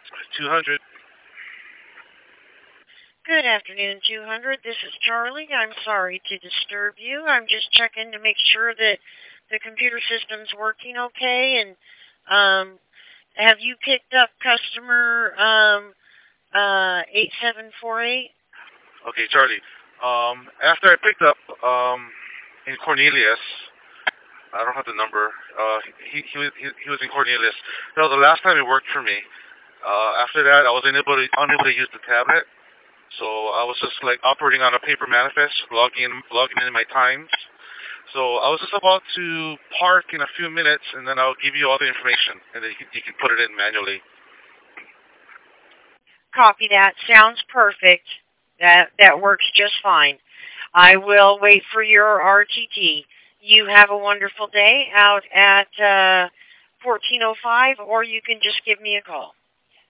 200. Good afternoon, 200. This is Charlie. I'm sorry to disturb you. I'm just checking to make sure that the computer system's working okay. And have you picked up customer 8748? Okay, Charlie. After I picked up in Cornelius, I don't have the number. He was in Cornelius. No, the last time he worked for me. After that, I was unable to use the tablet. So I was just like operating on a paper manifest, logging in my times. So I was just about to park in a few minutes, and then I'll give you all the information, and then you can put it in manually. Copy that. Sounds perfect. That works just fine. I will wait for your RTT. You have a wonderful day out at 1405, or you can just give me a call.